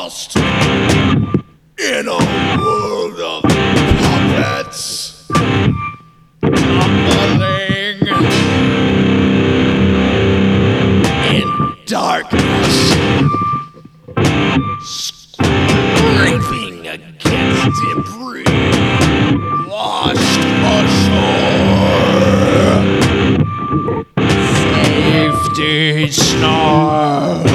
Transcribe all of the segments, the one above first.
lost in a world of puppets, tumbling in darkness, scraping against debris, washed ashore. Safety snarls.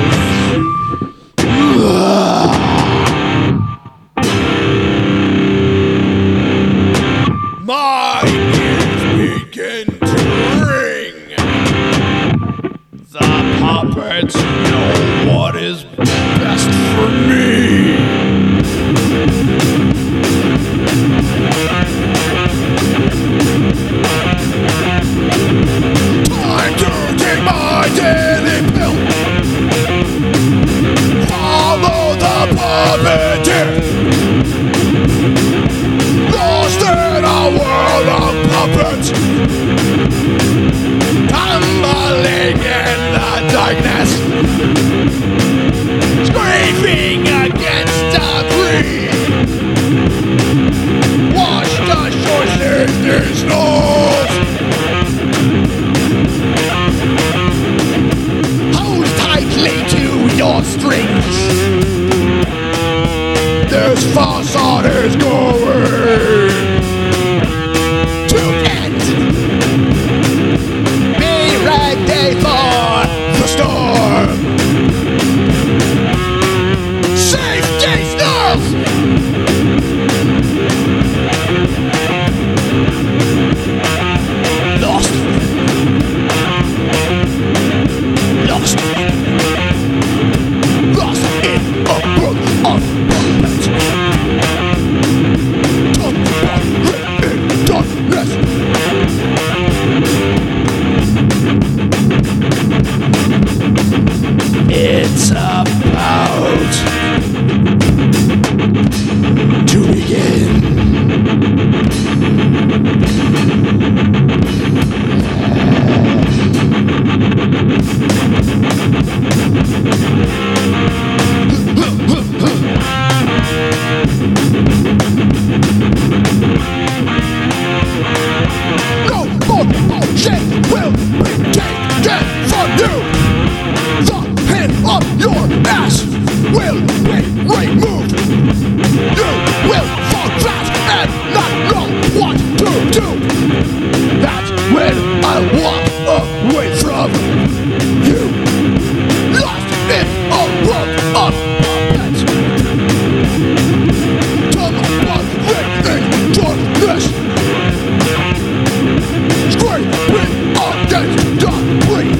My ears begin to ring. The puppets know what is best for me. Time to take my daily pill. Follow the puppeteer. Lost in a world of puppets, tumbling in the darkness, scraping against debris, washed ashore, safety snores. Hold tightly to your strings. This facade is going to end. Be ready for the storm. Safety snarls. Lost. Lost. Lost in a world of puppets. It's about to begin. No more bullshit will be taken from you. The pin of your ass will be removed. You will fall flat and not know what to do. That's when I walk away from you. Lost in a world of puppets. Tumbling in darkness, scraping against debris.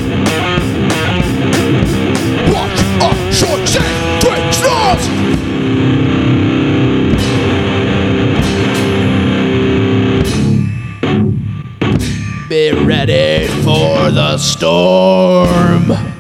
Watch a short safety snarls. Be ready for the storm.